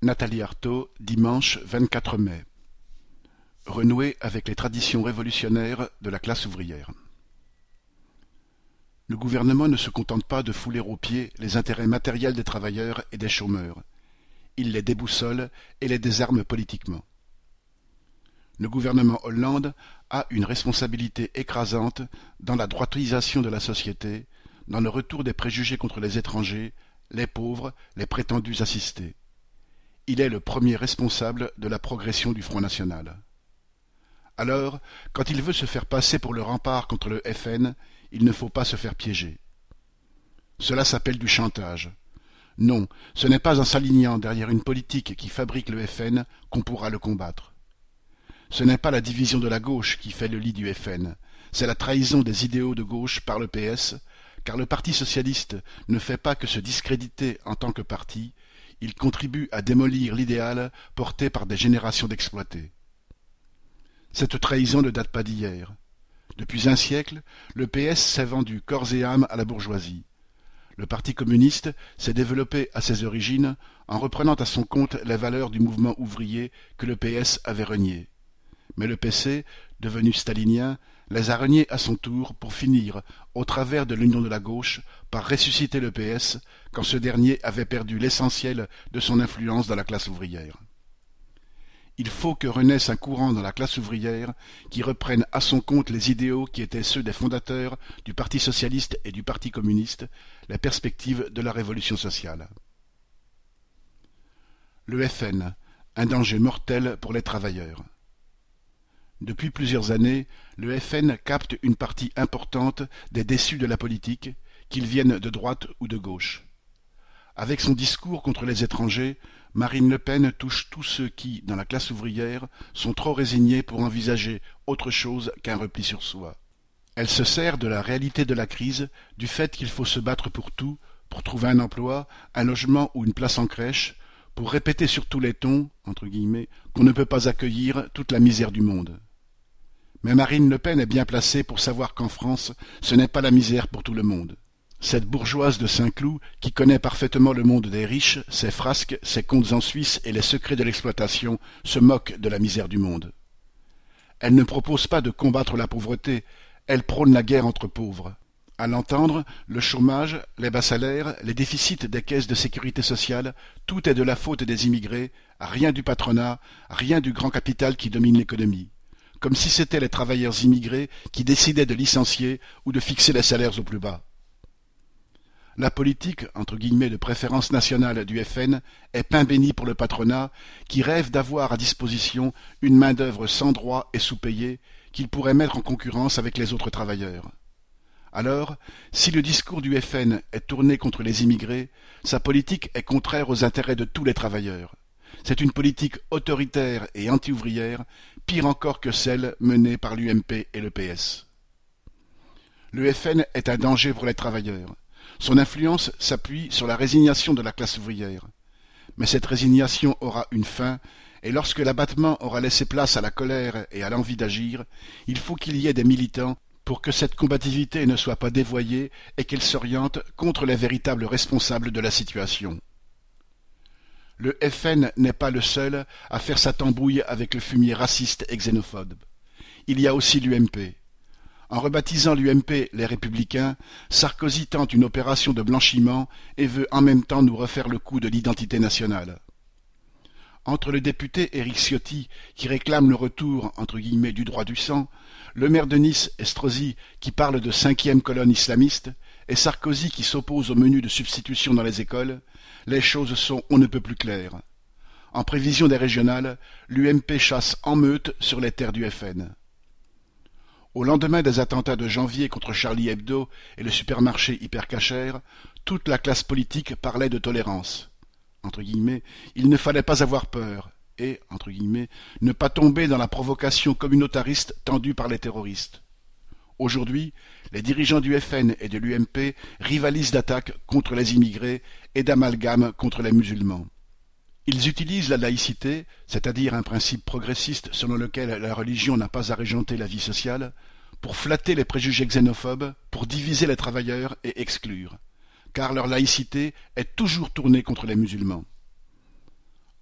Nathalie Arthaud, dimanche 24 mai. Renouer avec les traditions révolutionnaires de la classe ouvrière. Le gouvernement ne se contente pas de fouler aux pieds les intérêts matériels des travailleurs et des chômeurs. Il les déboussole et les désarme politiquement. Le gouvernement Hollande a une responsabilité écrasante dans la droitisation de la société, dans le retour des préjugés contre les étrangers, les pauvres, les prétendus assistés. Il est le premier responsable de la progression du Front national. Alors, quand il veut se faire passer pour le rempart contre le FN, il ne faut pas se faire piéger. Cela s'appelle du chantage. Non, ce n'est pas en s'alignant derrière une politique qui fabrique le FN qu'on pourra le combattre. Ce n'est pas la division de la gauche qui fait le lit du FN, c'est la trahison des idéaux de gauche par le PS, car le Parti socialiste ne fait pas que se discréditer en tant que parti, il contribue à démolir l'idéal porté par des générations d'exploités. Cette trahison ne date pas d'hier. Depuis un siècle, le PS s'est vendu corps et âme à la bourgeoisie. Le Parti communiste s'est développé à ses origines en reprenant à son compte les valeurs du mouvement ouvrier que le PS avait reniées. Mais le PC, devenu stalinien, les a reniés à son tour pour finir, au travers de l'union de la gauche, par ressusciter le PS quand ce dernier avait perdu l'essentiel de son influence dans la classe ouvrière. Il faut que renaisse un courant dans la classe ouvrière qui reprenne à son compte les idéaux qui étaient ceux des fondateurs du Parti socialiste et du Parti communiste, les perspectives de la révolution sociale. Le FN, un danger mortel pour les travailleurs. Depuis plusieurs années, le FN capte une partie importante des déçus de la politique, qu'ils viennent de droite ou de gauche. Avec son discours contre les étrangers, Marine Le Pen touche tous ceux qui, dans la classe ouvrière, sont trop résignés pour envisager autre chose qu'un repli sur soi. Elle se sert de la réalité de la crise, du fait qu'il faut se battre pour tout, pour trouver un emploi, un logement ou une place en crèche, pour répéter sur tous les tons, entre guillemets, qu'on ne peut pas accueillir toute la misère du monde. Mais Marine Le Pen est bien placée pour savoir qu'en France, ce n'est pas la misère pour tout le monde. Cette bourgeoise de Saint-Cloud, qui connaît parfaitement le monde des riches, ses frasques, ses comptes en Suisse et les secrets de l'exploitation, se moque de la misère du monde. Elle ne propose pas de combattre la pauvreté, elle prône la guerre entre pauvres. À l'entendre, le chômage, les bas salaires, les déficits des caisses de sécurité sociale, tout est de la faute des immigrés, rien du patronat, rien du grand capital qui domine l'économie. Comme si c'étaient les travailleurs immigrés qui décidaient de licencier ou de fixer les salaires au plus bas. La politique, entre guillemets, de préférence nationale du FN est pain béni pour le patronat qui rêve d'avoir à disposition une main-d'œuvre sans droit et sous-payée qu'il pourrait mettre en concurrence avec les autres travailleurs. Alors, si le discours du FN est tourné contre les immigrés, sa politique est contraire aux intérêts de tous les travailleurs. C'est une politique autoritaire et anti-ouvrière, pire encore que celle menée par l'UMP et le PS. Le FN est un danger pour les travailleurs. Son influence s'appuie sur la résignation de la classe ouvrière. Mais cette résignation aura une fin, et lorsque l'abattement aura laissé place à la colère et à l'envie d'agir, il faut qu'il y ait des militants pour que cette combativité ne soit pas dévoyée et qu'elle s'oriente contre les véritables responsables de la situation. Le FN n'est pas le seul à faire sa tambouille avec le fumier raciste et xénophobe. Il y a aussi l'UMP. En rebaptisant l'UMP les Républicains, Sarkozy tente une opération de blanchiment et veut en même temps nous refaire le coup de l'identité nationale. Entre le député Éric Ciotti, qui réclame le retour, entre guillemets, du droit du sang, le maire de Nice, Estrosi, qui parle de cinquième colonne islamiste, et Sarkozy qui s'oppose au menu de substitution dans les écoles, les choses sont on ne peut plus claires. En prévision des régionales, l'UMP chasse en meute sur les terres du FN. Au lendemain des attentats de janvier contre Charlie Hebdo et le supermarché Hypercacher, toute la classe politique parlait de tolérance. Entre guillemets, il ne fallait pas avoir peur et, entre guillemets, ne pas tomber dans la provocation communautariste tendue par les terroristes. Aujourd'hui, les dirigeants du FN et de l'UMP rivalisent d'attaques contre les immigrés et d'amalgames contre les musulmans. Ils utilisent la laïcité, c'est-à-dire un principe progressiste selon lequel la religion n'a pas à régenter la vie sociale, pour flatter les préjugés xénophobes, pour diviser les travailleurs et exclure, car leur laïcité est toujours tournée contre les musulmans.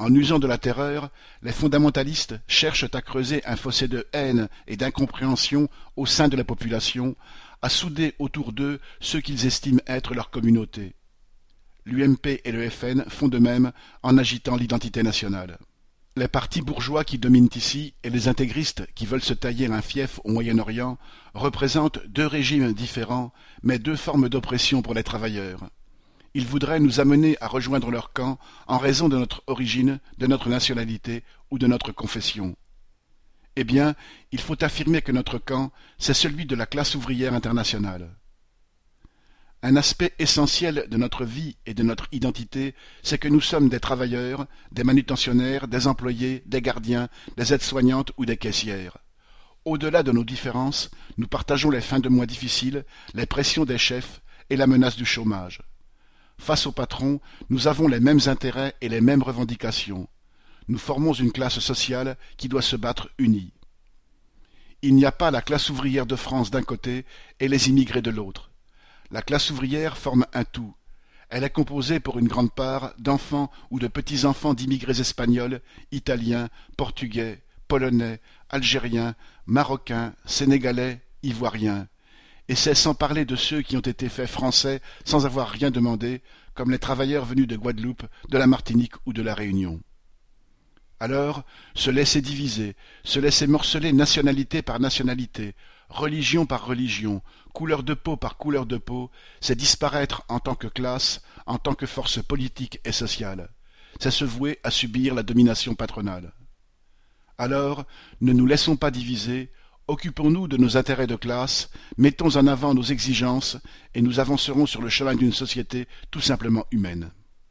En usant de la terreur, les fondamentalistes cherchent à creuser un fossé de haine et d'incompréhension au sein de la population, à souder autour d'eux ceux qu'ils estiment être leur communauté. L'UMP et le FN font de même en agitant l'identité nationale. Les partis bourgeois qui dominent ici et les intégristes qui veulent se tailler un fief au Moyen-Orient représentent deux régimes différents, mais deux formes d'oppression pour les travailleurs. Ils voudraient nous amener à rejoindre leur camp en raison de notre origine, de notre nationalité ou de notre confession. Eh bien, il faut affirmer que notre camp, c'est celui de la classe ouvrière internationale. Un aspect essentiel de notre vie et de notre identité, c'est que nous sommes des travailleurs, des manutentionnaires, des employés, des gardiens, des aides-soignantes ou des caissières. Au-delà de nos différences, nous partageons les fins de mois difficiles, les pressions des chefs et la menace du chômage. Face aux patrons, nous avons les mêmes intérêts et les mêmes revendications. Nous formons une classe sociale qui doit se battre unie. Il n'y a pas la classe ouvrière de France d'un côté et les immigrés de l'autre. La classe ouvrière forme un tout. Elle est composée pour une grande part d'enfants ou de petits-enfants d'immigrés espagnols, italiens, portugais, polonais, algériens, marocains, sénégalais, ivoiriens. Et c'est sans parler de ceux qui ont été faits français sans avoir rien demandé, comme les travailleurs venus de Guadeloupe, de la Martinique ou de la Réunion. Alors, se laisser diviser, se laisser morceler nationalité par nationalité, religion par religion, couleur de peau par couleur de peau, c'est disparaître en tant que classe, en tant que force politique et sociale. C'est se vouer à subir la domination patronale. Alors, ne nous laissons pas diviser, occupons-nous de nos intérêts de classe, mettons en avant nos exigences, et nous avancerons sur le chemin d'une société tout simplement humaine.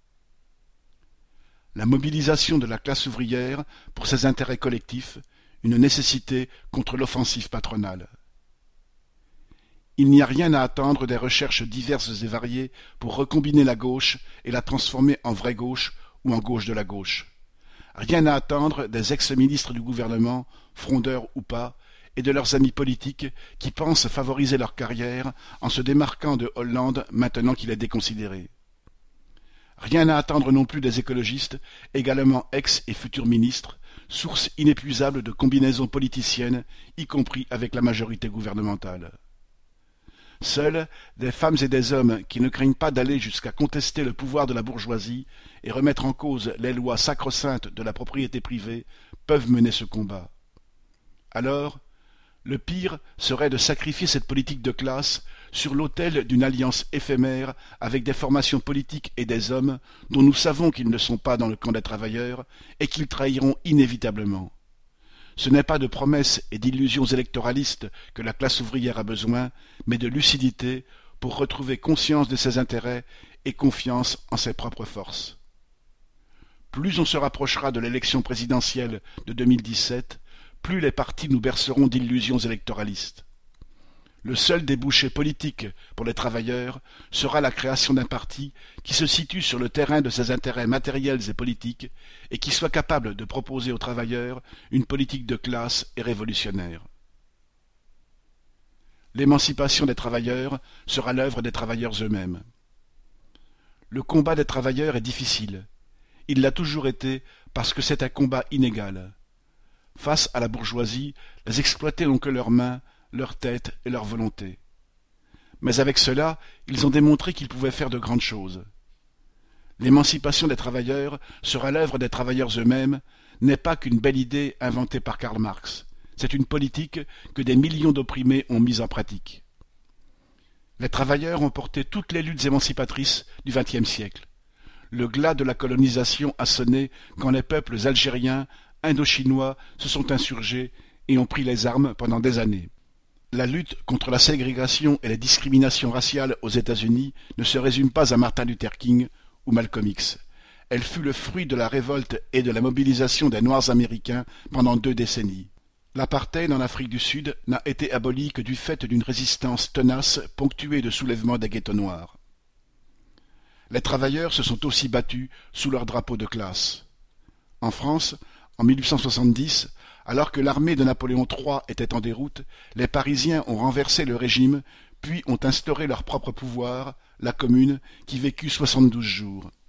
La mobilisation de la classe ouvrière pour ses intérêts collectifs, une nécessité contre l'offensive patronale. Il n'y a rien à attendre des recherches diverses et variées pour recombiner la gauche et la transformer en vraie gauche ou en gauche de la gauche. Rien à attendre des ex-ministres du gouvernement, frondeurs ou pas, et de leurs amis politiques qui pensent favoriser leur carrière en se démarquant de Hollande maintenant qu'il est déconsidéré. Rien à attendre non plus des écologistes, également ex- et futurs ministres, source inépuisable de combinaisons politiciennes, y compris avec la majorité gouvernementale. Seuls des femmes et des hommes qui ne craignent pas d'aller jusqu'à contester le pouvoir de la bourgeoisie et remettre en cause les lois sacro-saintes de la propriété privée peuvent mener ce combat. Alors, le pire serait de sacrifier cette politique de classe sur l'autel d'une alliance éphémère avec des formations politiques et des hommes dont nous savons qu'ils ne sont pas dans le camp des travailleurs et qu'ils trahiront inévitablement. Ce n'est pas de promesses et d'illusions électoralistes que la classe ouvrière a besoin, mais de lucidité pour retrouver conscience de ses intérêts et confiance en ses propres forces. Plus on se rapprochera de l'élection présidentielle de 2017, plus les partis nous berceront d'illusions électoralistes. Le seul débouché politique pour les travailleurs sera la création d'un parti qui se situe sur le terrain de ses intérêts matériels et politiques et qui soit capable de proposer aux travailleurs une politique de classe et révolutionnaire. L'émancipation des travailleurs sera l'œuvre des travailleurs eux-mêmes. Le combat des travailleurs est difficile. Il l'a toujours été parce que c'est un combat inégal. Face à la bourgeoisie, les exploités n'ont que leurs mains, leur tête et leur volonté. Mais avec cela, ils ont démontré qu'ils pouvaient faire de grandes choses. L'émancipation des travailleurs sera l'œuvre des travailleurs eux-mêmes, n'est pas qu'une belle idée inventée par Karl Marx. C'est une politique que des millions d'opprimés ont mise en pratique. Les travailleurs ont porté toutes les luttes émancipatrices du XXe siècle. Le glas de la colonisation a sonné quand les peuples algériens, indochinois se sont insurgés et ont pris les armes pendant des années. La lutte contre la ségrégation et les discriminations raciales aux États-Unis ne se résume pas à Martin Luther King ou Malcolm X. Elle fut le fruit de la révolte et de la mobilisation des Noirs américains pendant 2 décennies. L'apartheid en Afrique du Sud n'a été aboli que du fait d'une résistance tenace ponctuée de soulèvements des ghettos noirs. Les travailleurs se sont aussi battus sous leur drapeau de classe. En France, en 1870, alors que l'armée de Napoléon III était en déroute, les Parisiens ont renversé le régime, puis ont instauré leur propre pouvoir, la Commune, qui vécut 72 jours.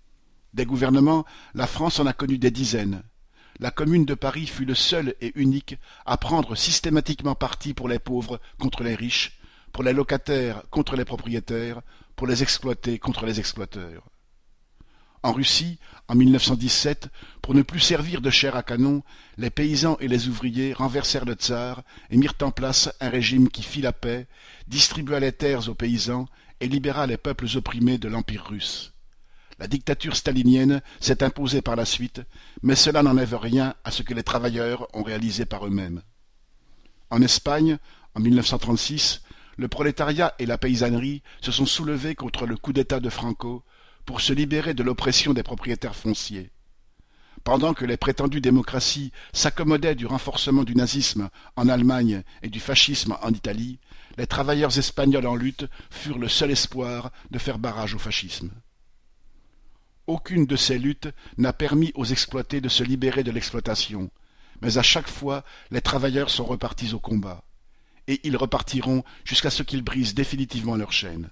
Des gouvernements, la France en a connu des dizaines. La Commune de Paris fut le seul et unique à prendre systématiquement parti pour les pauvres contre les riches, pour les locataires contre les propriétaires, pour les exploités contre les exploiteurs. En Russie, en 1917, pour ne plus servir de chair à canon, les paysans et les ouvriers renversèrent le tsar et mirent en place un régime qui fit la paix, distribua les terres aux paysans et libéra les peuples opprimés de l'Empire russe. La dictature stalinienne s'est imposée par la suite, mais cela n'enlève rien à ce que les travailleurs ont réalisé par eux-mêmes. En Espagne, en 1936, le prolétariat et la paysannerie se sont soulevés contre le coup d'État de Franco pour se libérer de l'oppression des propriétaires fonciers. Pendant que les prétendues démocraties s'accommodaient du renforcement du nazisme en Allemagne et du fascisme en Italie, les travailleurs espagnols en lutte furent le seul espoir de faire barrage au fascisme. Aucune de ces luttes n'a permis aux exploités de se libérer de l'exploitation, mais à chaque fois les travailleurs sont repartis au combat, et ils repartiront jusqu'à ce qu'ils brisent définitivement leur chaîne.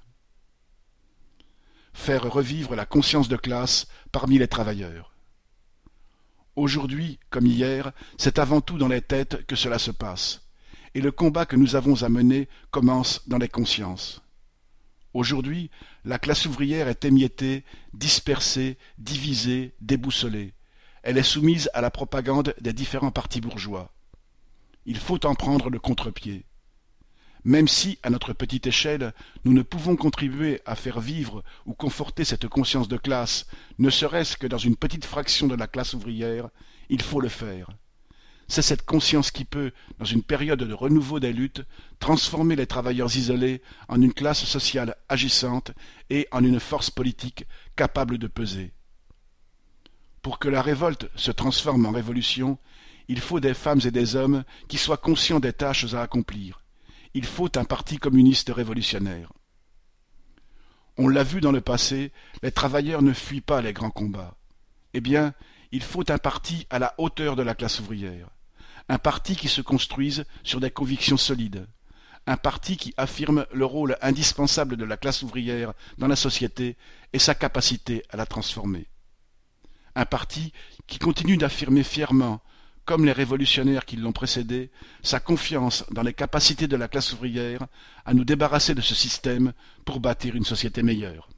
Faire revivre la conscience de classe parmi les travailleurs. Aujourd'hui, comme hier, c'est avant tout dans les têtes que cela se passe, et le combat que nous avons à mener commence dans les consciences. Aujourd'hui, la classe ouvrière est émiettée, dispersée, divisée, déboussolée. Elle est soumise à la propagande des différents partis bourgeois. Il faut en prendre le contre-pied. Même si, à notre petite échelle, nous ne pouvons contribuer à faire vivre ou conforter cette conscience de classe, ne serait-ce que dans une petite fraction de la classe ouvrière, il faut le faire. C'est cette conscience qui peut, dans une période de renouveau des luttes, transformer les travailleurs isolés en une classe sociale agissante et en une force politique capable de peser. Pour que la révolte se transforme en révolution, il faut des femmes et des hommes qui soient conscients des tâches à accomplir. Il faut un parti communiste révolutionnaire. On l'a vu dans le passé, les travailleurs ne fuient pas les grands combats. Eh bien, il faut un parti à la hauteur de la classe ouvrière. Un parti qui se construise sur des convictions solides. Un parti qui affirme le rôle indispensable de la classe ouvrière dans la société et sa capacité à la transformer. Un parti qui continue d'affirmer fièrement, comme les révolutionnaires qui l'ont précédé, sa confiance dans les capacités de la classe ouvrière à nous débarrasser de ce système pour bâtir une société meilleure.